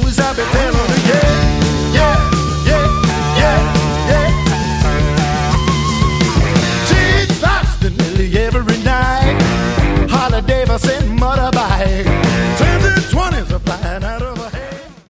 news I'll be telling her, yeah, yeah, yeah, yeah, yeah. She stops to nearly every night. Harley Davidson